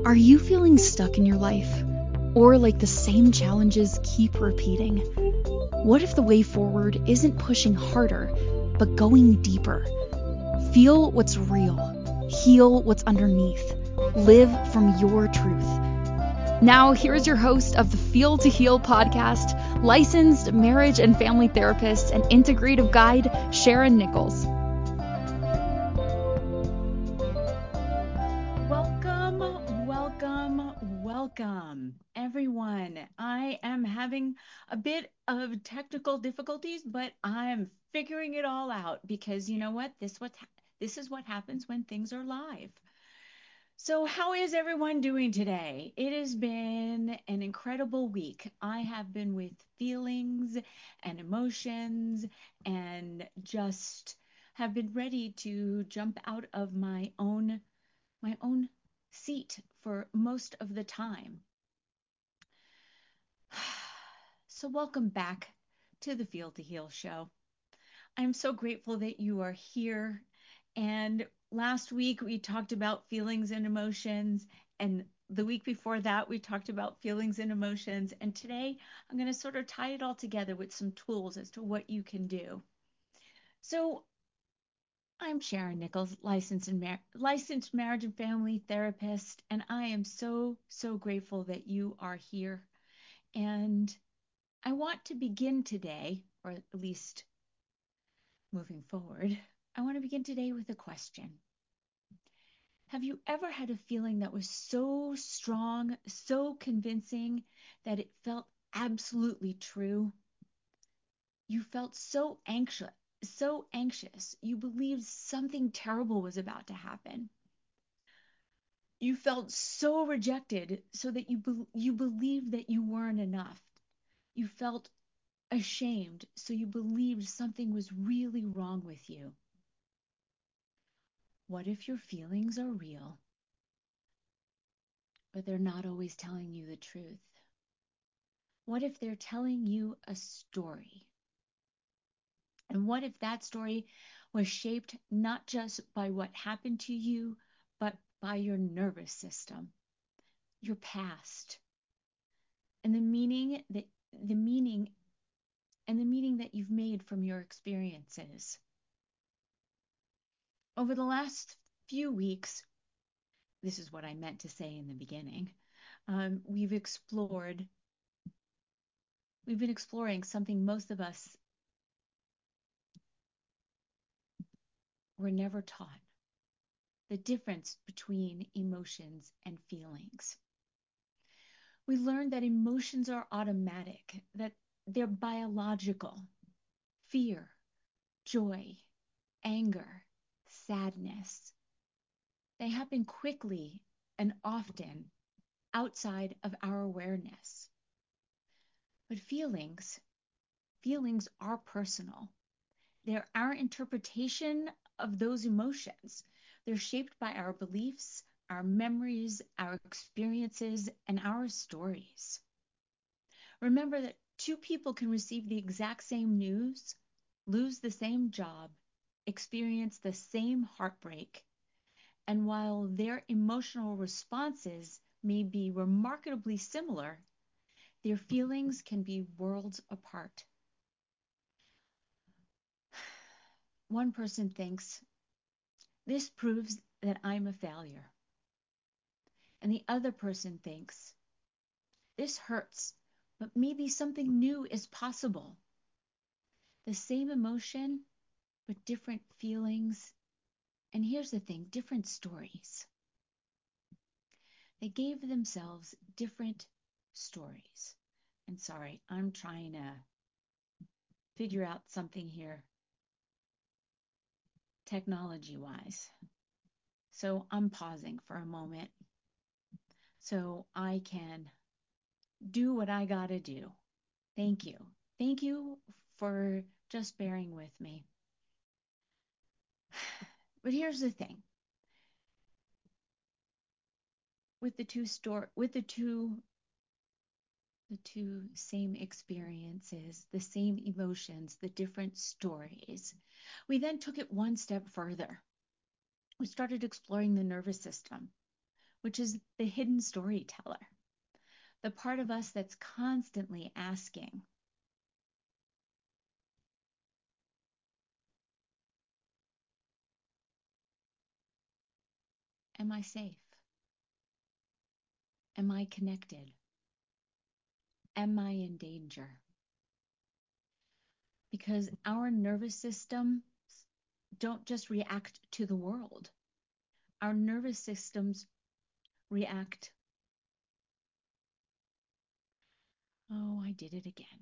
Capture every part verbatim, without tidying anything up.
Are you feeling stuck in your life? Or like the same challenges keep repeating? What if the way forward isn't pushing harder, but going deeper? Feel what's real. Heal what's underneath. Live from your truth. Now, here's your host of the Feel to Heal podcast, licensed marriage and family therapist and integrative guide, Sharon Nichols. Welcome, welcome, welcome, everyone. I am having a bit of technical difficulties, but I'm figuring it all out because you know what? This what this is what happens when things are live. So, how is everyone doing today? It has been an incredible week. I have been with feelings and emotions and just have been ready to jump out of my own my own seat for most of the time. So, welcome back to the Feel to Heal show. I'm so grateful that you are here. And last week we talked about feelings and emotions, and the week before that we talked about feelings and emotions. And today I'm going to sort of tie it all together with some tools as to what you can do. So, I'm Sharon Nichols, licensed, and mar- licensed marriage and family therapist, and I am so, so grateful that you are here. And I want to begin today, or at least moving forward, I want to begin today with a question. Have you ever had a feeling that was so strong, so convincing that it felt absolutely true? You felt so anxious, so anxious. You believed something terrible was about to happen. You felt so rejected so that you be- you believed that you weren't enough. You felt ashamed so you believed something was really wrong with you. What if your feelings are real, but they're not always telling you the truth? What if they're telling you a story? And what if that story was shaped not just by what happened to you, but by your nervous system, your past, and the meaning that the meaning and the meaning that you've made from your experiences? Over the last few weeks, this is what I meant to say in the beginning. Um, we've explored, we've been exploring something most of us were never taught: the difference between emotions and feelings. We learned that emotions are automatic, that they're biological: fear, joy, anger, sadness. They happen quickly and often outside of our awareness. But feelings, feelings are personal. They're our interpretation of those emotions. They're shaped by our beliefs, our memories, our experiences, and our stories. Remember that two people can receive the exact same news, lose the same job, experience the same heartbreak, and while their emotional responses may be remarkably similar, their feelings can be worlds apart. One person thinks, "This proves that I'm a failure." And the other person thinks, "This hurts, but maybe something new is possible." The same emotion, but different feelings. And here's the thing, different stories. They gave themselves different stories. And sorry, I'm trying to figure out something here technology-wise. So I'm pausing for a moment so I can do what I gotta do. Thank you. Thank you for just bearing with me. But here's the thing. With the two store with the two the two same experiences, the same emotions, the different stories, we then took it one step further. We started exploring the nervous system. which is the hidden storyteller, the part of us that's constantly asking, am I safe? Am I connected? Am I in danger? Because our nervous system don't just react to the world. Our nervous systems react. Oh, I did it again.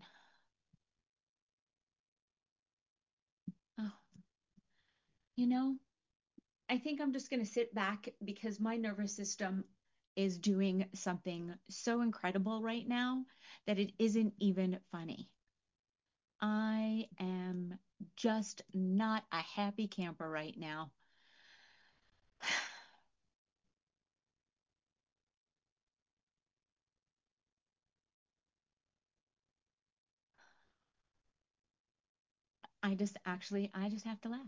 Oh, you know, I think I'm just going to sit back because my nervous system is doing something so incredible right now that it isn't even funny. I am just not a happy camper right now. I just actually, I just have to laugh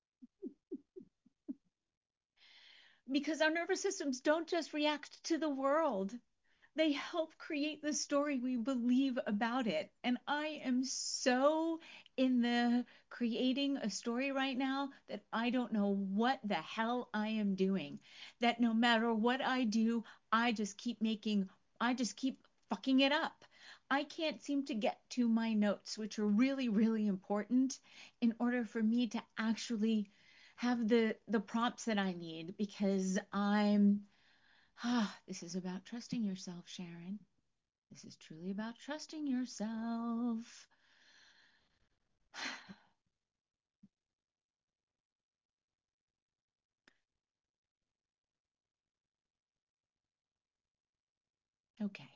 because our nervous systems don't just react to the world. They help create the story we believe about it. And I am so in the creating a story right now that I don't know what the hell I am doing. That no matter what I do, I just keep making, I just keep fucking it up. I can't seem to get to my notes, which are really, really important in order for me to actually have the the prompts that I need because I'm ah, this is about trusting yourself, Sharon. This is truly about trusting yourself. Okay.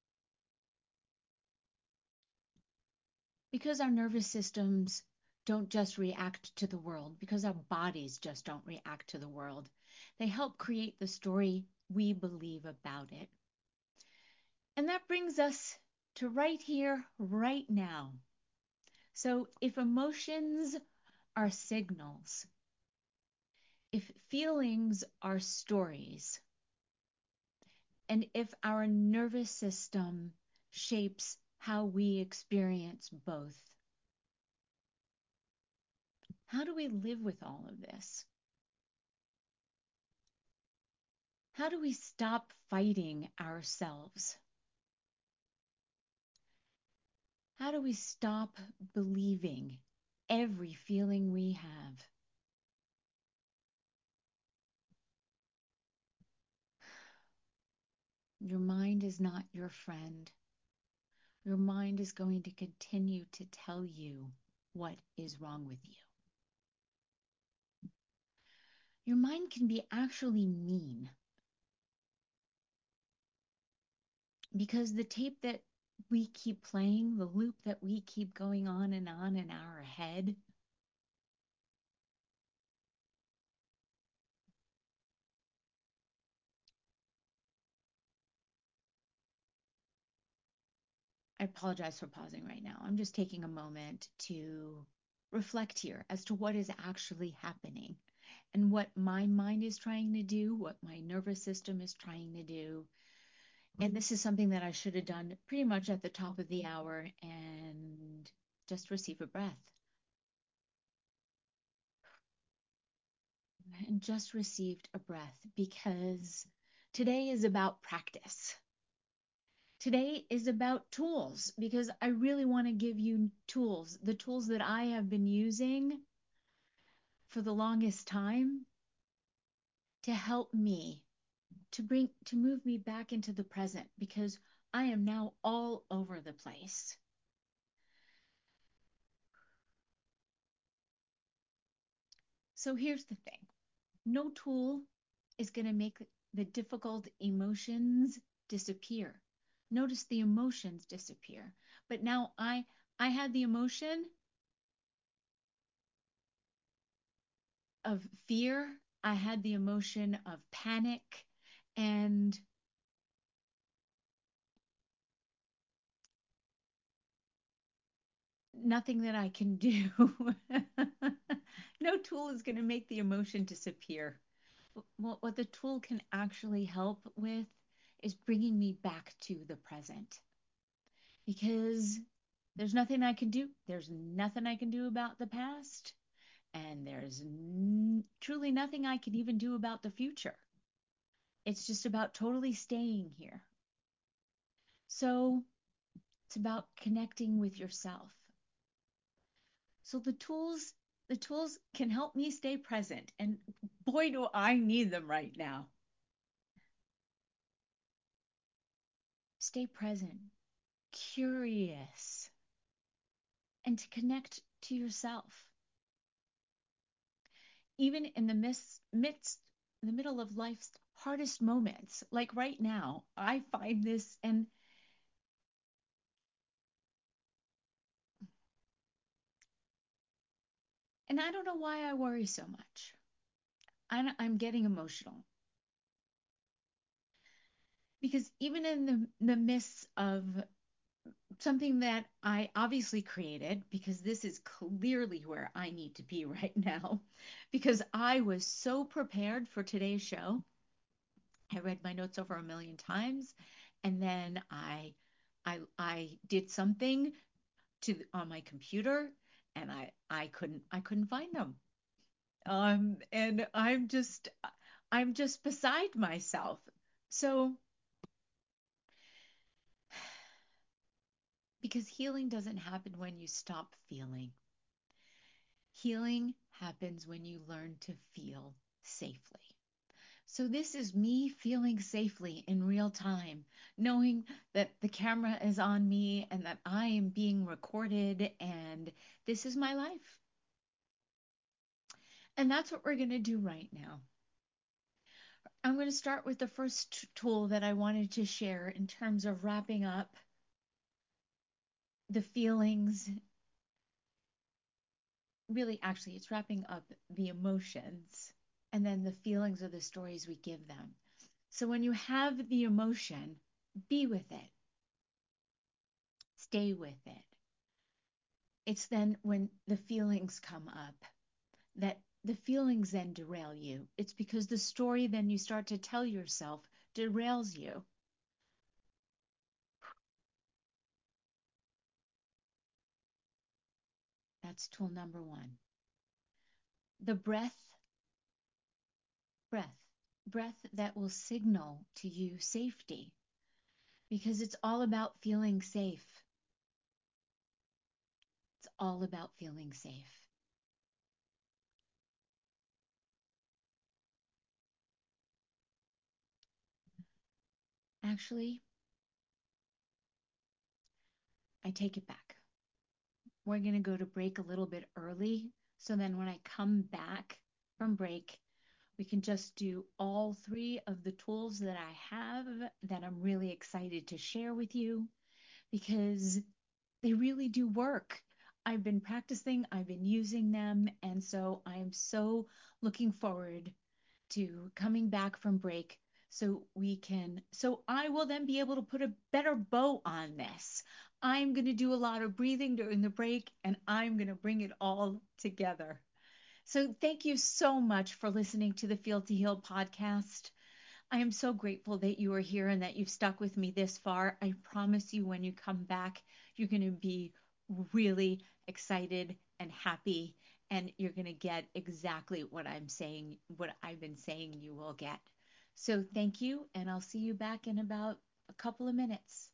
Because our nervous systems don't just react to the world, because our bodies just don't react to the world, they help create the story we believe about it. And that brings us to right here, right now. So if emotions are signals, if feelings are stories, and if our nervous system shapes how we experience both, how do we live with all of this? How do we stop fighting ourselves? How do we stop believing every feeling we have? Your mind is not your friend. Your mind is going to continue to tell you what is wrong with you. Your mind can be actually mean because the tape that we keep playing, the loop that we keep going on and on in our head, I apologize for pausing right now. I'm just taking a moment to reflect here as to what is actually happening and what my mind is trying to do, what my nervous system is trying to do. And this is something that I should have done pretty much at the top of the hour and just receive a breath. And just received a breath because today is about practice. Today is about tools because I really want to give you tools, the tools that I have been using for the longest time to help me to bring to move me back into the present because I am now all over the place. So here's the thing. No tool is going to make the difficult emotions disappear. Notice the emotions disappear. But now I I had the emotion of fear, I had the emotion of panic, and nothing that I can do. No tool is going to make the emotion disappear. what, what the tool can actually help with is bringing me back to the present. Because there's nothing I can do. There's nothing I can do about the past. And there's n- truly nothing I can even do about the future. It's just about totally staying here. So it's about connecting with yourself. So the tools, the tools can help me stay present. And boy, do I need them right now. Stay present, curious, and to connect to yourself. Even in the midst, midst, in the middle of life's hardest moments, like right now, I find this, and and I don't know why I worry so much. I'm, I'm getting emotional because even in the, the midst of something that I obviously created, because this is clearly where I need to be right now, because I was so prepared for today's show. I read my notes over a million times, and then I I I did something to on my computer, and I I couldn't I couldn't find them. Um and I'm just I'm just beside myself. So because healing doesn't happen when you stop feeling. Healing happens when you learn to feel safely. So this is me feeling safely in real time, knowing that the camera is on me and that I am being recorded and this is my life. And that's what we're going to do right now. I'm going to start with the first tool that I wanted to share in terms of wrapping up the feelings. Really, actually, it's wrapping up the emotions and then the feelings or the stories we give them. So when you have the emotion, be with it. Stay with it. It's then when the feelings come up that the feelings then derail you. It's because the story then you start to tell yourself derails you. That's tool number one. The breath, breath, breath that will signal to you safety, because it's all about feeling safe. It's all about feeling safe. Actually, I take it back. We're going to go to break a little bit early. So then when I come back from break, we can just do all three of the tools that I have that I'm really excited to share with you because they really do work. I've been practicing, I've been using them, and so I'm so looking forward to coming back from break so we can, so I will then be able to put a better bow on this. I'm going to do a lot of breathing during the break and I'm going to bring it all together. So thank you so much for listening to the Feel to Heal podcast. I am so grateful that you are here and that you've stuck with me this far. I promise you when you come back, you're going to be really excited and happy, and you're going to get exactly what I'm saying, what I've been saying you will get. So thank you, and I'll see you back in about a couple of minutes.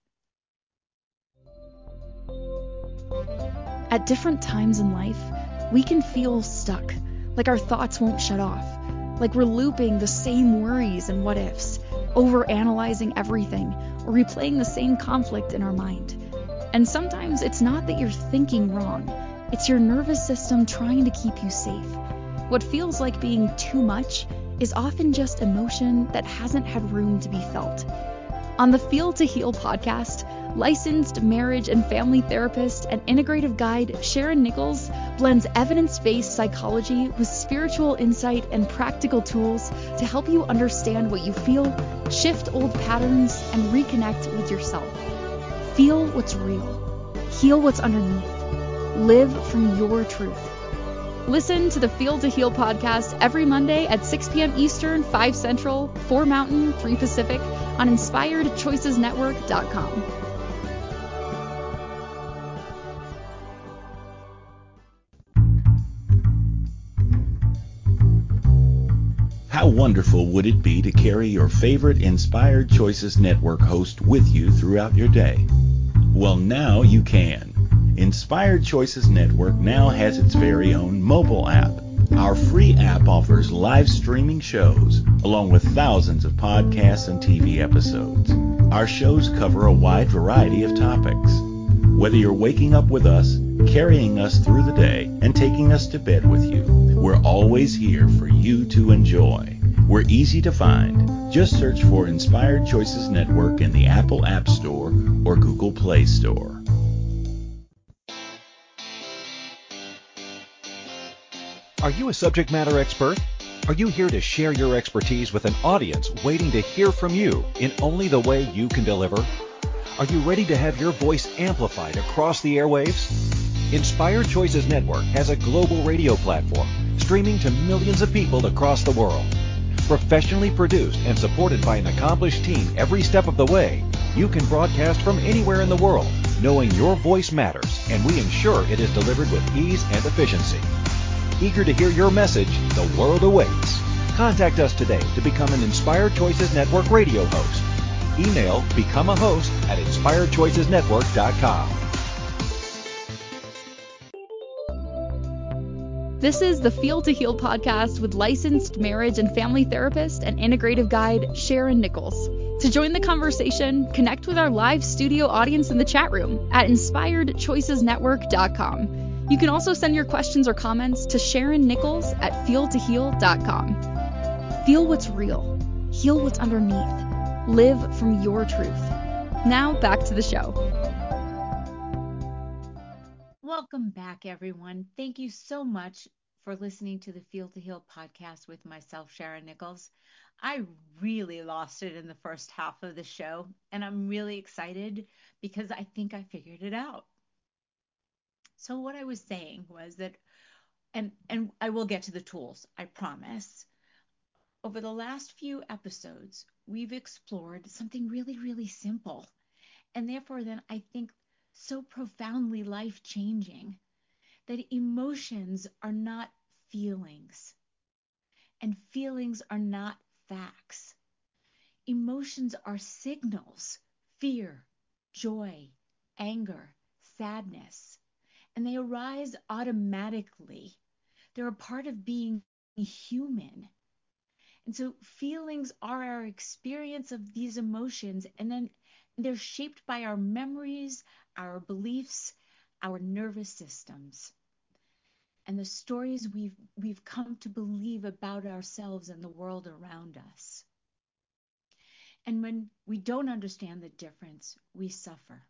At different times in life, we can feel stuck, like our thoughts won't shut off, like we're looping the same worries and what ifs, overanalyzing everything, or replaying the same conflict in our mind. And sometimes it's not that you're thinking wrong, it's your nervous system trying to keep you safe. What feels like being too much is often just emotion that hasn't had room to be felt. On the Feel to Heal podcast, licensed marriage and family therapist and integrative guide Sharon Nichols blends evidence-based psychology with spiritual insight and practical tools to help you understand what you feel, shift old patterns, and reconnect with yourself. Feel what's real. Heal what's underneath. Live from your truth. Listen to the Feel to Heal podcast every Monday at six p.m. Eastern, five Central, four Mountain, three Pacific on inspired choices network dot com. How wonderful would it be to carry your favorite Inspired Choices Network host with you throughout your day? Well, now you can. Inspired Choices Network now has its very own mobile app. Our free app offers live streaming shows, along with thousands of podcasts and T V episodes. Our shows cover a wide variety of topics. Whether you're waking up with us, carrying us through the day, and taking us to bed with you, we're always here for you to enjoy. We're easy to find. Just search for Inspired Choices Network in the Apple App Store or Google Play Store. Are you a subject matter expert? Are you here to share your expertise with an audience waiting to hear from you in only the way you can deliver? Are you ready to have your voice amplified across the airwaves? Inspired Choices Network has a global radio platform streaming to millions of people across the world. Professionally produced and supported by an accomplished team every step of the way, you can broadcast from anywhere in the world, knowing your voice matters, and we ensure it is delivered with ease and efficiency. Eager to hear your message, the world awaits. Contact us today to become an Inspired Choices Network radio host. Email become a host at inspired choices network dot com. This is the Feel to Heal podcast with licensed marriage and family therapist and integrative guide Sharon Nichols. To join the conversation, connect with our live studio audience in the chat room at inspired choices network dot com. You can also send your questions or comments to Sharon Nichols at feel to heal dot com. Feel what's real. Heal what's underneath. Live from your truth. Now back to the show. Welcome back, everyone. Thank you so much for listening to the Feel to Heal podcast with myself, Sharon Nichols. I really lost it in the first half of the show, and I'm really excited because I think I figured it out. So what I was saying was that, and and I will get to the tools, I promise. Over the last few episodes, we've explored something really, really simple, and therefore then I think so profoundly life-changing, that emotions are not feelings, and feelings are not facts. Emotions are signals: fear, joy, anger, sadness, and they arise automatically. They're a part of being human. And so feelings are our experience of these emotions, and then they're shaped by our memories, our beliefs, our nervous systems, and the stories we've we've come to believe about ourselves and the world around us. And when we don't understand the difference, we suffer.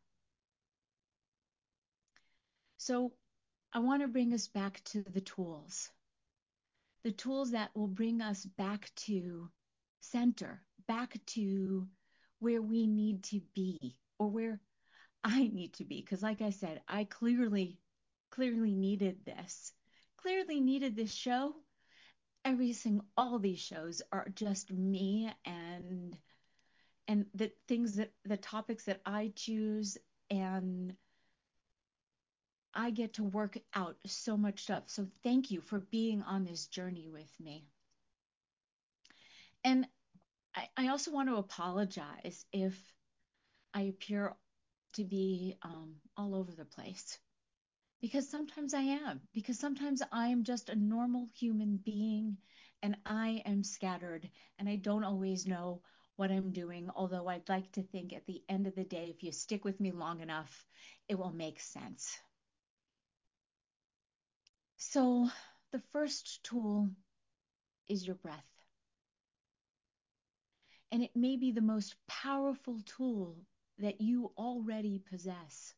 So I want to bring us back to the tools. The tools that will bring us back to center, back to where we need to be, or where I need to be. Because like I said, I clearly, clearly needed this, clearly needed this show. Every single, all these shows are just me and and the things that, the topics that I choose, and I get to work out so much stuff. So thank you for being on this journey with me. And I, I also want to apologize if I appear to be um, all over the place, because sometimes I am, because sometimes I am just a normal human being, and I am scattered, and I don't always know what I'm doing, although I'd like to think at the end of the day, if you stick with me long enough, it will make sense. So the first tool is your breath. And it may be the most powerful tool that you already possess.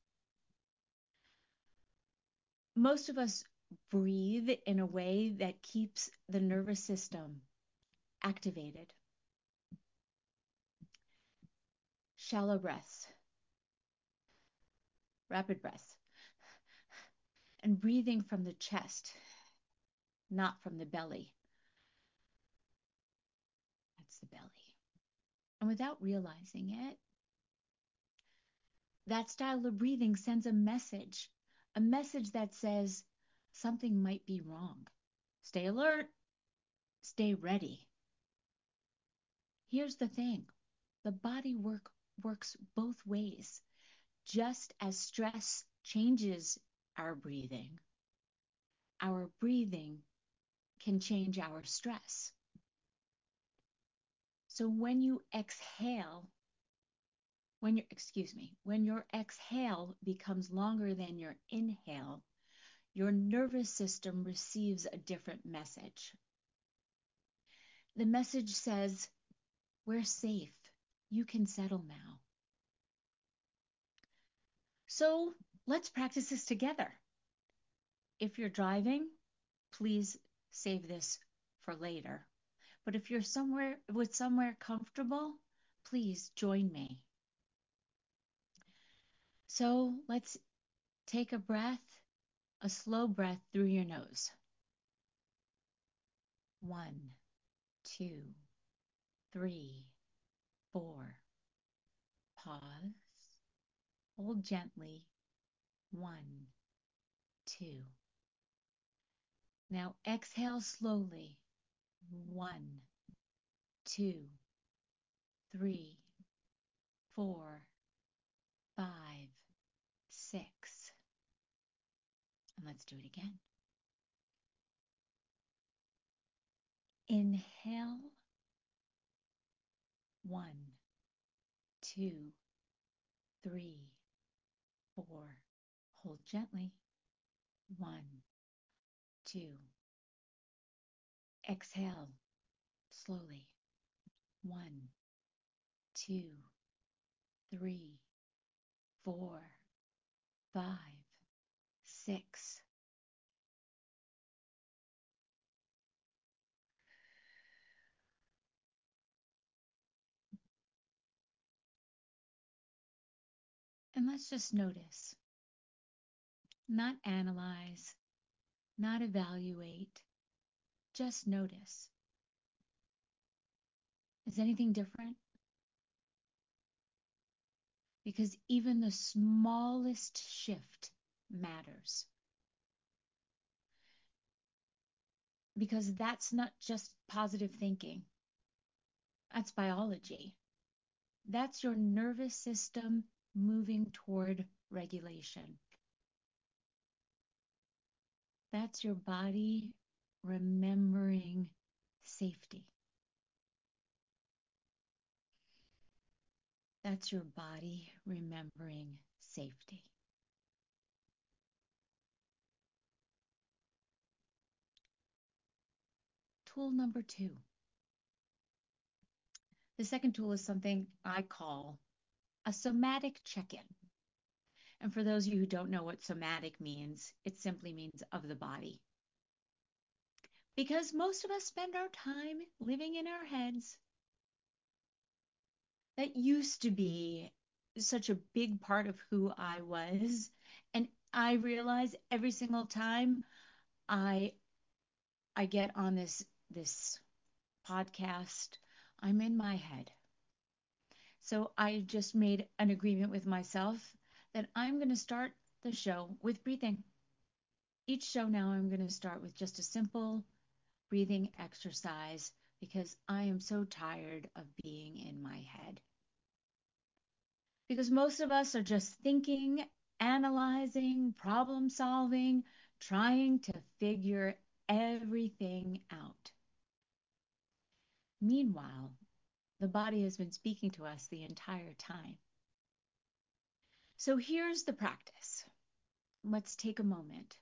Most of us breathe in a way that keeps the nervous system activated. Shallow breaths, rapid breaths, and breathing from the chest not from the belly. That's the belly. And without realizing it, that style of breathing sends a message, a message that says something might be wrong. Stay alert, stay ready. Here's the thing, the body work works both ways. Just as stress changes our breathing, our breathing can change our stress. So when you exhale, when you excuse me, when your exhale becomes longer than your inhale, your nervous system receives a different message. The message says, we're safe. You can settle now. So let's practice this together. If you're driving, please save this for later. But if you're somewhere with somewhere comfortable, please join me. So let's take a breath, a slow breath through your nose. One, two, three, four. Pause. Hold gently. One, two. Now exhale slowly. One, two, three, four, five, six. And let's do it again. Inhale. One, two, three, four. Hold gently. One, two. Exhale slowly. One, two, three, four, five, six. And let's just notice, not analyze, not evaluate, just notice. Is anything different? Because even the smallest shift matters. Because that's not just positive thinking. That's biology. That's your nervous system moving toward regulation. That's your body remembering safety. That's your body remembering safety. Tool number two. The second tool is something I call a somatic check-in. And for those of you who don't know what somatic means, it simply means of the body. Because most of us spend our time living in our heads. That used to be such a big part of who I was. And I realize every single time I I get on this this podcast, I'm in my head. So I just made an agreement with myself that I'm going to start the show with breathing. Each show now I'm going to start with just a simple breathing exercise because I am so tired of being in my head. Because most of us are just thinking, analyzing, problem solving, trying to figure everything out. Meanwhile, the body has been speaking to us the entire time. So here's the practice. Let's take a moment.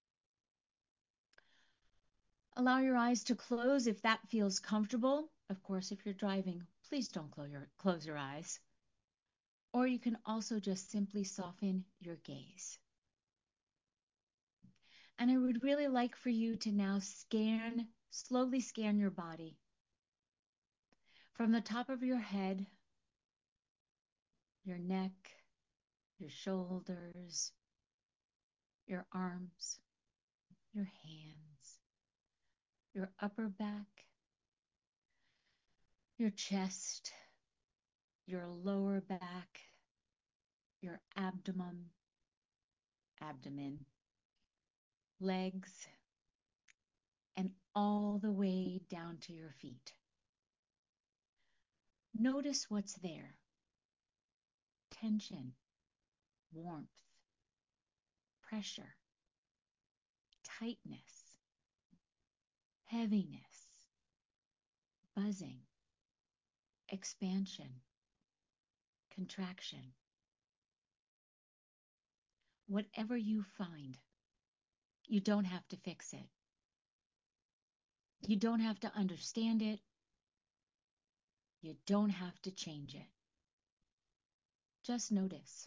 Allow your eyes to close if that feels comfortable. Of course, if you're driving, please don't close your, close your eyes. Or you can also just simply soften your gaze. And I would really like for you to now scan, slowly scan your body. From the top of your head, your neck, your shoulders, your arms, your hands, your upper back, your chest, your lower back, your abdomen, abdomen, legs, and all the way down to your feet. Notice what's there. Tension, warmth, pressure, tightness, heaviness, buzzing, expansion, contraction. Whatever you find, you don't have to fix it. You don't have to understand it. You don't have to change it. Just notice.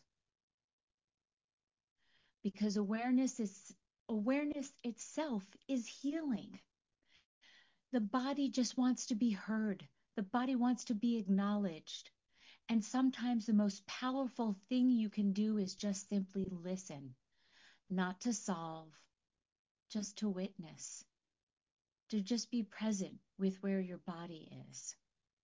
Because awareness is awareness itself is healing. The body just wants to be heard. The body wants to be acknowledged. And sometimes the most powerful thing you can do is just simply listen, not to solve, just to witness, to just be present with where your body is.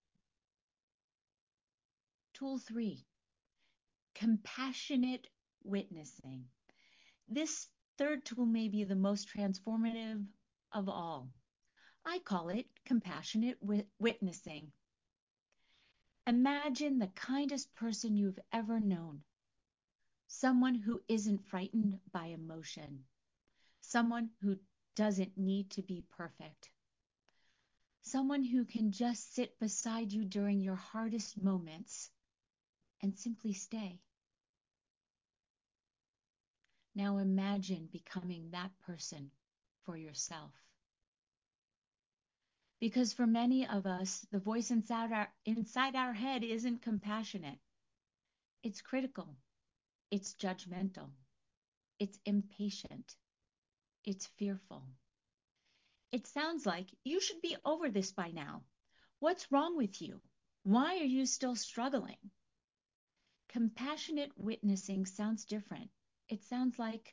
Tool three, compassionate witnessing. This third tool may be the most transformative of all. I call it compassionate wit- witnessing. Imagine the kindest person you've ever known. Someone who isn't frightened by emotion. Someone who doesn't need to be perfect. Someone who can just sit beside you during your hardest moments and simply stay. Now imagine becoming that person for yourself. Because for many of us, the voice inside our, inside our head isn't compassionate. It's critical. It's judgmental. It's impatient. It's fearful. It sounds like you should be over this by now. What's wrong with you? Why are you still struggling? Compassionate witnessing sounds different. It sounds like,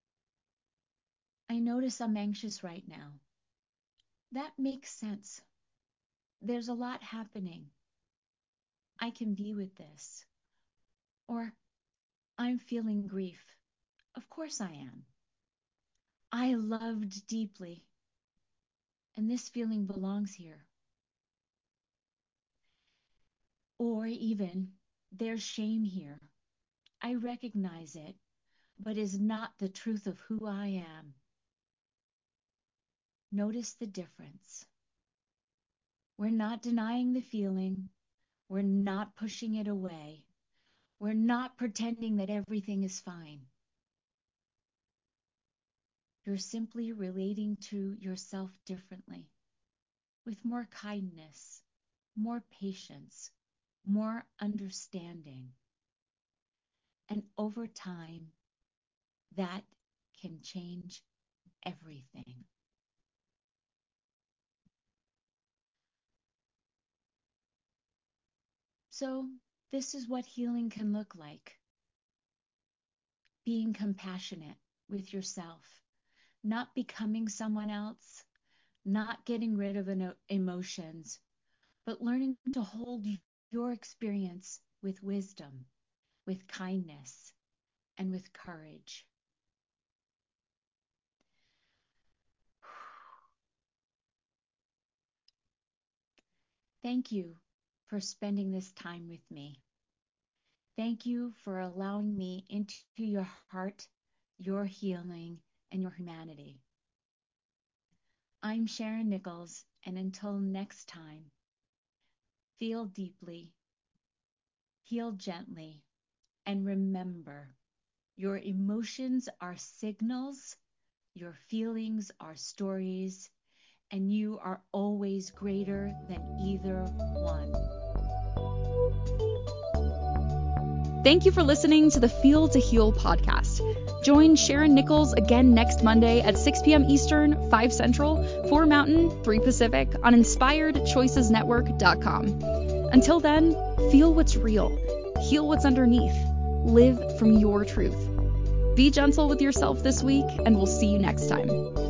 I notice I'm anxious right now. That makes sense. There's a lot happening. I can be with this. Or, I'm feeling grief. Of course I am. I loved deeply, and this feeling belongs here. Or even, there's shame here. I recognize it, but is not the truth of who I am. Notice the difference. We're not denying the feeling. We're not pushing it away. We're not pretending that everything is fine. You're simply relating to yourself differently, with more kindness, more patience, more understanding. And over time, that can change everything. So, this is what healing can look like. Being compassionate with yourself, not becoming someone else, not getting rid of emotions, but learning to hold your experience with wisdom, with kindness, and with courage. Thank you for spending this time with me. Thank you for allowing me into your heart, your healing, and your humanity. I'm Sharon Nichols, and until next time, feel deeply, heal gently, and remember, your emotions are signals, your feelings are stories, and you are always greater than either one. Thank you for listening to the Feel to Heal podcast. Join Sharon Nichols again next Monday at six p.m. Eastern, five Central, four Mountain, three Pacific on inspired choices network dot com. Until then, feel what's real, heal what's underneath, live from your truth. Be gentle with yourself this week, and we'll see you next time.